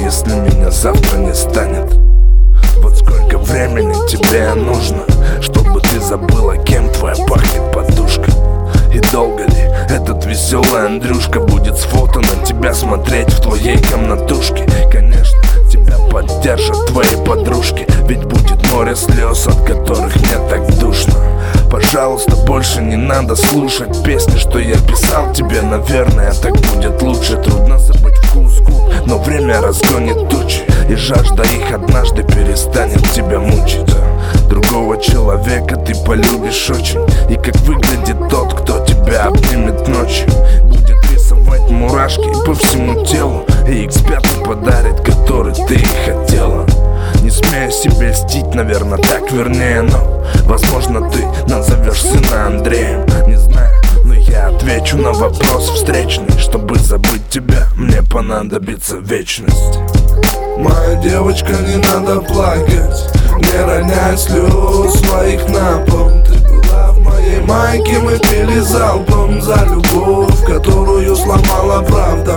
если меня завтра не станет? Вот сколько времени тебе нужно, чтобы ты забыла, кем твоя пахнет подушка? И долго ли этот веселый Андрюшка будет с фото на тебя смотреть в твоей комнатушке? Конечно, тебя поддержат твои подружки, ведь будет море слез, от которых мне так душно. Пожалуйста, больше не надо слушать песни, что я писал тебе. Наверное, так будет лучше. Трудно забыть вкус губ, но время разгонит тучи, и жажда их однажды перестанет тебя мучить. Другого человека ты полюбишь очень, и как выглядит тот, кто тебя обнимет ночью, будет рисовать мурашки по всему телу, и эксперту подарит, который ты и хотела. Не смею себе льстить, наверное, так вернее, но возможно ты назовешь сына Андреем. Не знаю, но я отвечу на вопрос встречный. Чтобы забыть тебя, мне понадобится вечность. Моя девочка, не надо плакать, не роняй слез своих на пол. Ты была в моей майке, мы пили залпом за любовь, которую сломала правда.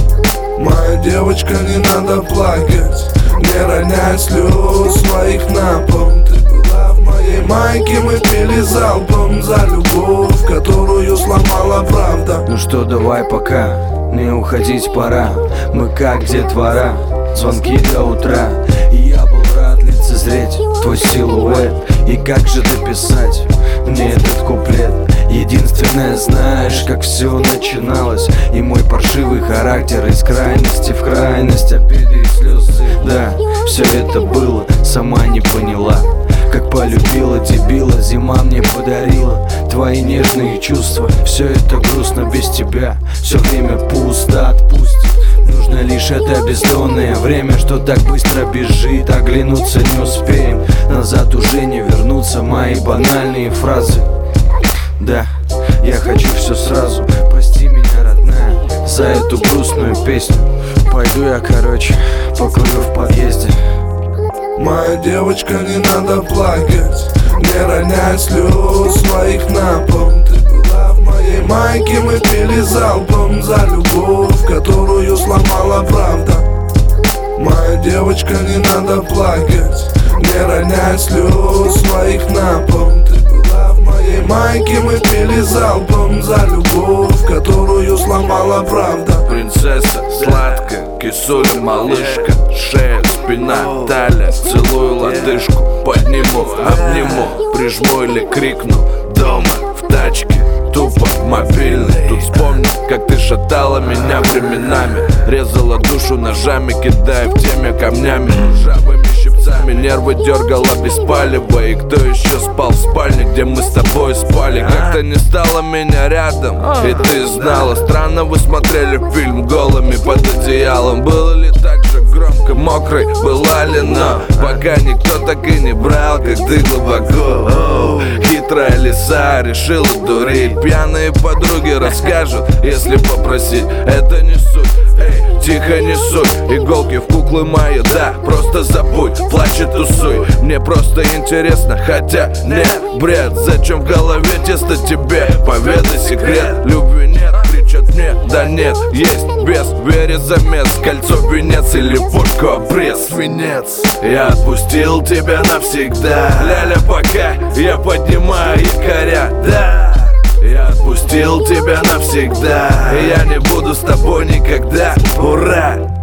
Моя девочка, не надо плакать, не роняй слез своих на пол. Ты была в моей майке, мы пили залпом за любовь, которую сломала правда. Ну что, давай пока, не уходить пора. Мы как детвора, звонки до утра. И я был рад лицезреть твой силуэт. И как же дописать мне этот куплет? Единственное, знаешь, как все начиналось, и мой паршивый характер из крайности в крайность, обиды и слезы. Да, все это было, сама не поняла, как полюбила дебила, зима мне подарила твои нежные чувства. Все это грустно без тебя, все время пусто, отпустит. Нужно лишь это бездонное время, что так быстро бежит. Оглянуться не успеем, назад уже не вернутся мои банальные фразы. Да, я хочу все сразу, прости меня, родная, за эту грустную песню. Пойду я, короче, покурю в подъезде. Моя девочка, не надо плакать, не роняй слез своих на пол. Ты была в моей майке, мы пили залпом за любовь, которую сломала правда. Моя девочка, не надо плакать, не роняй слез своих на пол. Ты была в моей майке, мы пили залпом за любовь, которую сломала правда. Принцесса, сладкая, кисуля, малышка, шея, спина, талия, целую лодыжку, подниму, обниму, прижму или крикну. Дома, в тачке, тупо мобильный. Тут вспомню, как ты шатала меня временами, резала душу ножами, кидая в теме камнями, ржавыми щипцами, нервы дергала без палева. И кто еще спал в спальне, где мы с тобой спали? Как-то не стало меня рядом, и ты знала. Странно вы смотрели фильм голыми под одеялом. Было ли так же громко, мокрой была ли, но пока никто так и не брал, как ты глубоко. Хитрая лиса решила дурить, пьяные подруги расскажут, если попросить. Это не суть, эй, тихо не суй иголки в куклы мои, да, просто забудь, плачь и тусуй. Мне просто интересно, хотя не бред. Зачем в голове тесто тебе? Поведай секрет. Любви нет, кричат мне, да нет, есть без вери замес. Кольцо, венец или водку, обрез, свинец. Я отпустил тебя навсегда, ля-ля, пока я поднимаю якоря, да. Я отпустил тебя навсегда, я не буду с тобой никогда, ура!